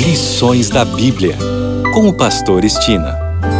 Lições da Bíblia, com o pastor Estina.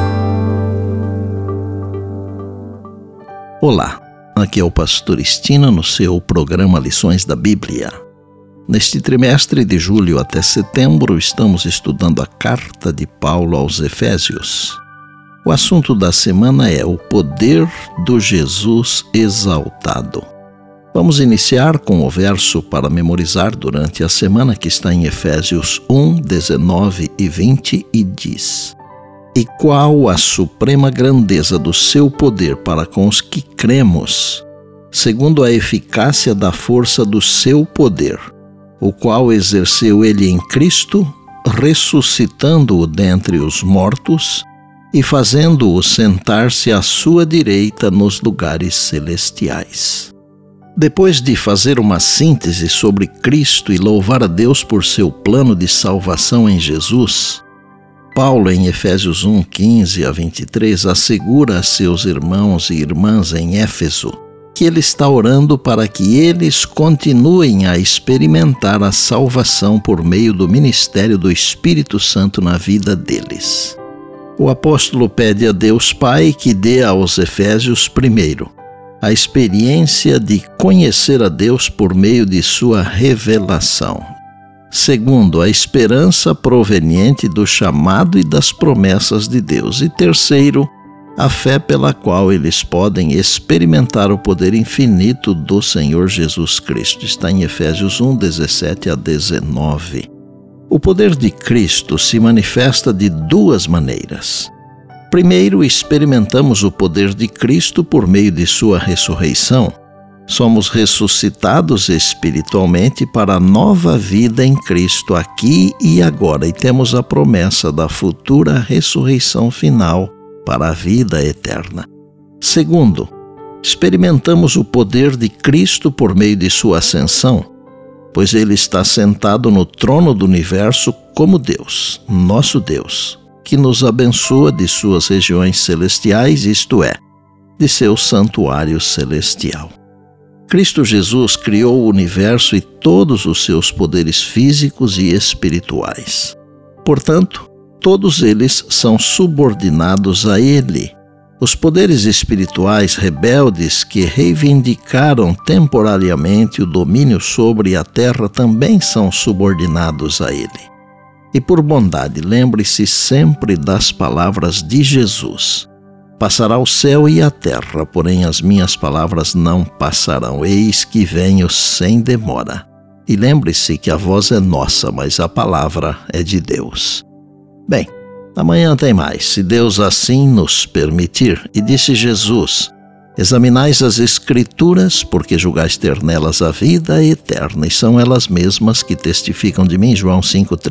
Olá, aqui é o pastor Estina no seu programa Lições da Bíblia. Neste trimestre de julho até setembro, estamos estudando a carta de Paulo aos Efésios. O assunto da semana é o poder do Jesus exaltado. Vamos iniciar com o verso para memorizar durante a semana, que está em Efésios 1, 19 e 20, e diz: E qual a suprema grandeza do seu poder para com os que cremos, segundo a eficácia da força do seu poder, o qual exerceu ele em Cristo, ressuscitando-o dentre os mortos e fazendo-o sentar-se à sua direita nos lugares celestiais. Depois de fazer uma síntese sobre Cristo e louvar a Deus por seu plano de salvação em Jesus, Paulo, em Efésios 1, 15 a 23, assegura a seus irmãos e irmãs em Éfeso que ele está orando para que eles continuem a experimentar a salvação por meio do ministério do Espírito Santo na vida deles. O apóstolo pede a Deus Pai que dê aos Efésios, primeiro, a experiência de conhecer a Deus por meio de sua revelação. Segundo, a esperança proveniente do chamado e das promessas de Deus. E terceiro, a fé pela qual eles podem experimentar o poder infinito do Senhor Jesus Cristo. Está em Efésios 1, 17 a 19. O poder de Cristo se manifesta de duas maneiras. Primeiro, experimentamos o poder de Cristo por meio de sua ressurreição. Somos ressuscitados espiritualmente para a nova vida em Cristo aqui e agora, e temos a promessa da futura ressurreição final para a vida eterna. Segundo, experimentamos o poder de Cristo por meio de sua ascensão, pois ele está sentado no trono do universo como Deus, nosso Deus, que nos abençoa de suas regiões celestiais, isto é, de seu santuário celestial. Cristo Jesus criou o universo e todos os seus poderes físicos e espirituais. Portanto, todos eles são subordinados a Ele. Os poderes espirituais rebeldes que reivindicaram temporariamente o domínio sobre a terra também são subordinados a Ele. E por bondade, lembre-se sempre das palavras de Jesus: Passará o céu e a terra, porém as minhas palavras não passarão. Eis que venho sem demora. E lembre-se que a voz é nossa, mas a palavra é de Deus. Bem, amanhã tem mais, se Deus assim nos permitir. E disse Jesus: Examinais as Escrituras, porque julgais ter nelas a vida eterna, e são elas mesmas que testificam de mim. João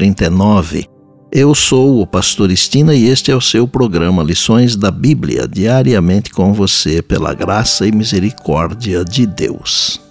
5,39. Eu sou o pastor Estina e este é o seu programa Lições da Bíblia, diariamente com você, pela graça e misericórdia de Deus.